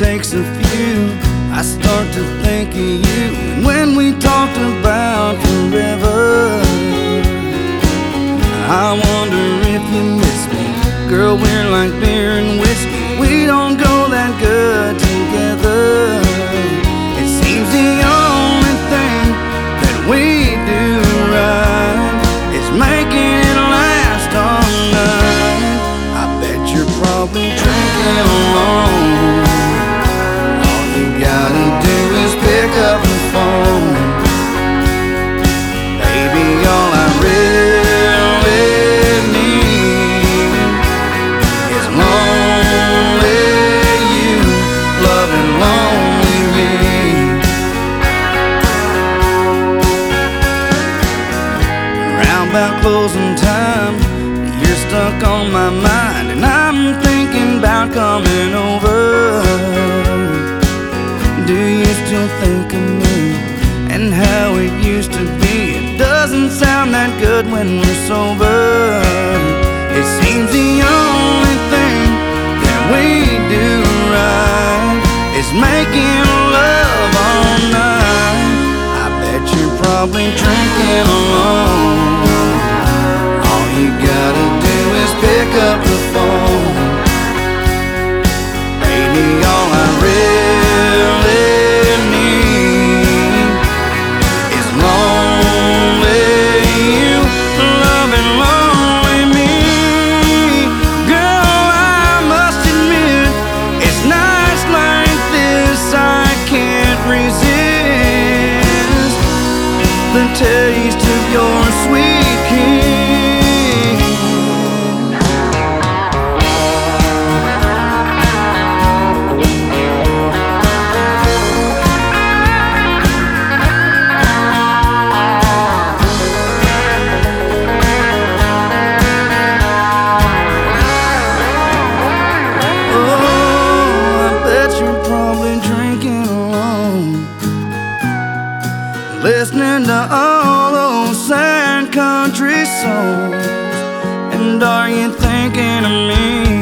takes a few, I start to think of you. And when we talked about forever, I wonder if you miss me. Girl, we're like beer and whiskey, we don't go that good together. It seems the only thing that we do right is making it last all night. I bet you're probably drinking alone. All you gotta do is pick up the phone. Baby, all I really need is lonely you, loving lonely me. Around about closing time, you're stuck on my mind, and I'm thinking about coming over. Do you still think of me and how it used to be? It doesn't sound that good when we're sober. It seems the only thing that we do right is making love all night. I bet you're probably drinking alone. All you gotta do is pick up the phone. Baby, all I really need is lonely you, loving lonely me. Girl, I must admit, it's nights like this I can't resist the taste of your sweet kiss. Listening to all those sad country songs. And are you thinking of me?